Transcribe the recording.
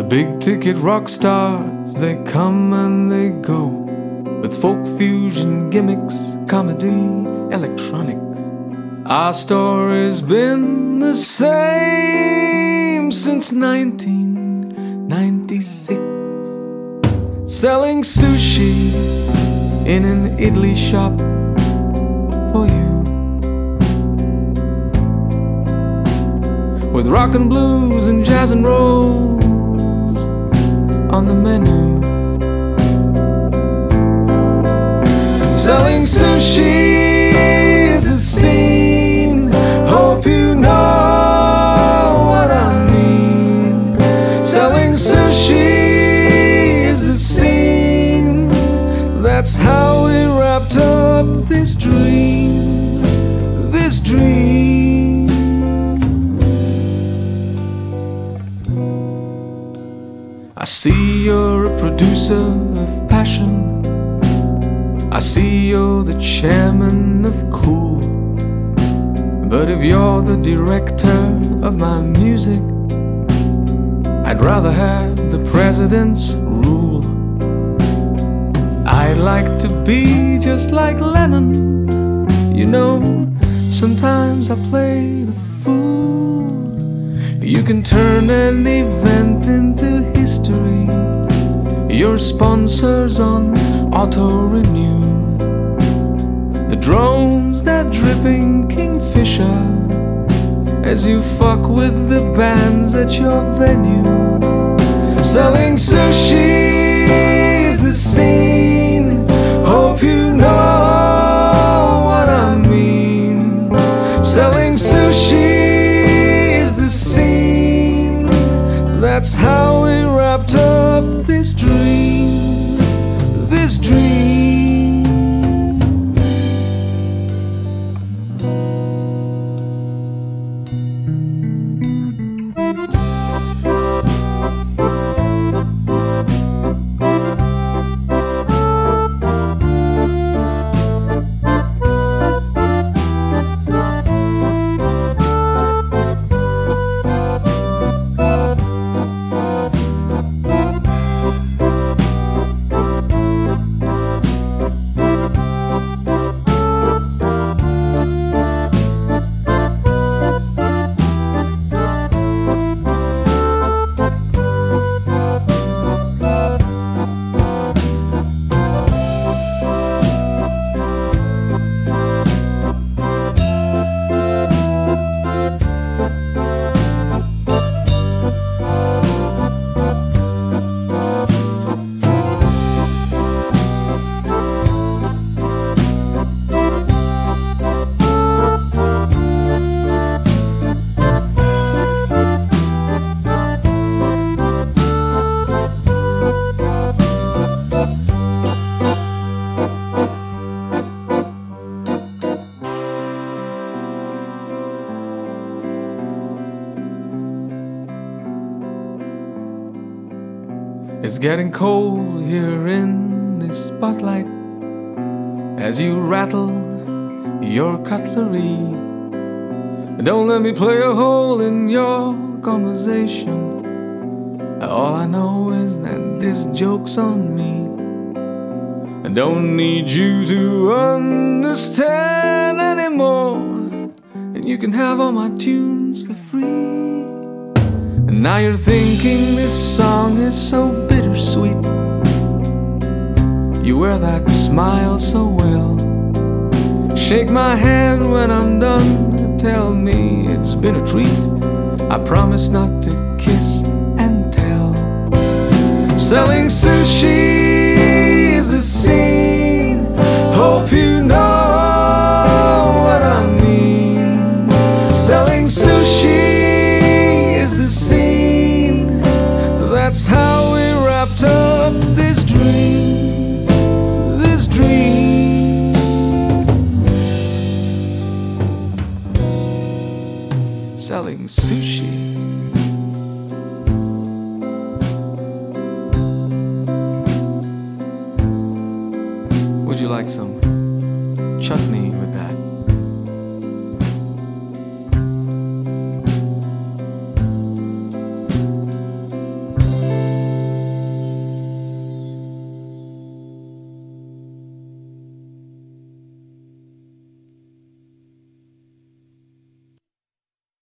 big ticket rock stars, they come and they go, with folk fusion gimmicks, comedy, electronics. Our story's been the same since 1996. Selling sushi in an Italy shop for you, with rock and blues and jazz and rolls on the menu. Selling sushi is a scene, hope you know what I mean. Selling sushi is a scene, that's how we wrapped up this dream, this dream. I see you're a producer of passion, I see you're the chairman of cool. But if you're the director of my music, I'd rather have the president's rule. I'd like to be just like Lennon. You know, sometimes I play the fool. You can turn an event into history, your sponsors on auto-renew, the drones that dripping Kingfisher as you fuck with the bands at your venue. Selling sushi is the scene, hope you know what I mean. Selling sushi is the scene, that's how we wrapped up this dream, this dream. It's getting cold here in this spotlight as you rattle your cutlery. Don't let me play a hole in your conversation. All I know is that this joke's on me. I don't need you to understand anymore, and you can have all my tunes for free. And now you're thinking this song is so bittersweet. You wear that smile so well. Shake my hand when I'm done, tell me it's been a treat. I promise not to kiss and tell. Selling sushi is a scene, hope you know what I mean. Selling sushi is the scene, that's how we wrapped up this dream, this dream. Selling sushi. Would you like some chutney with that?